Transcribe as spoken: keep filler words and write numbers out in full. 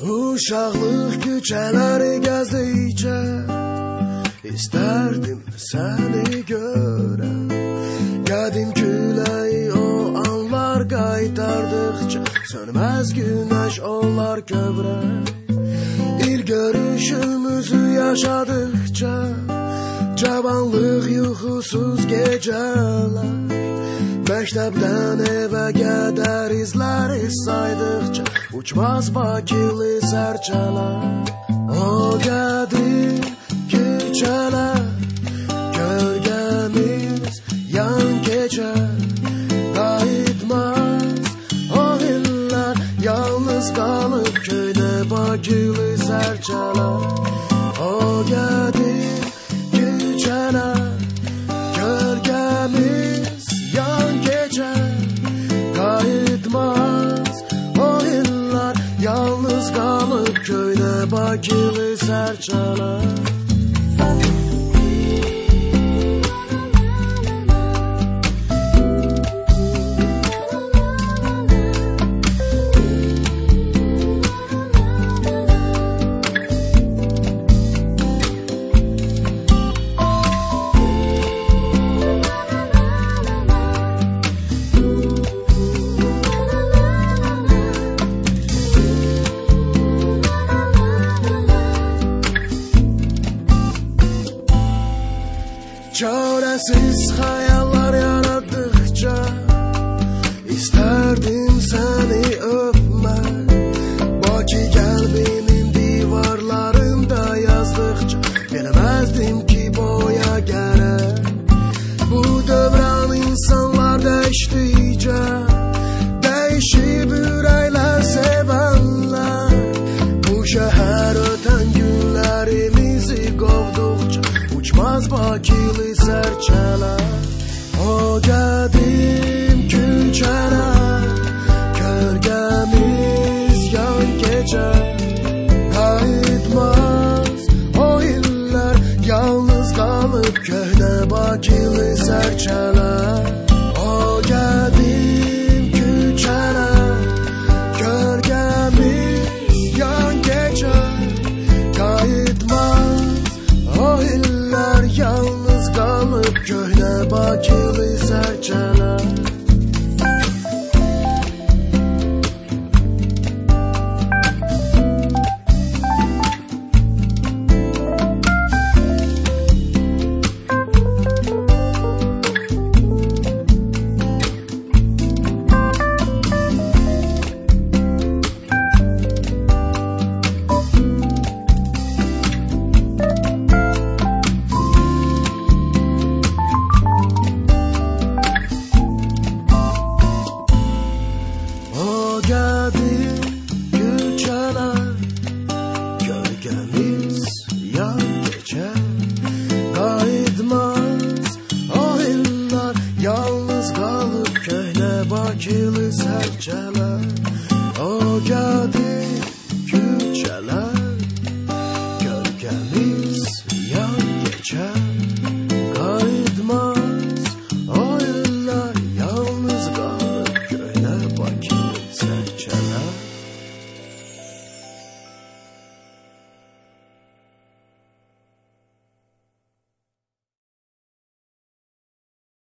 Uşaqlıq küçələri gəzdikcə İstərdim səni görəm. Qədim küləyi o anlar qaytardıqca Sönməz günəş onlar kövrək. İl görüşümüzü yaşadıqca Cavanlıq yuxusuz gecələr. Məktəbdən evə qədər izləri saydıqca Uçmaz bakili sərçələr. O qədim küçələr Gölgəmiz yan keçər. Qayıtmaz o illər Yalnız qalıb köydə bakili sərçələr. O qədim küçələr Gölgəmiz yan keçər. Qayıtmaz o illər Yalnız qalıb köydə bakili sərçələr. Çarəsiz xəyallar yaratdıqca İstərdim səni öpmək. Bakı qəlbinin divarlarında yazdıqca Bilməzdim ki boya gərək. Bu dövran insanlar dəyişdikcə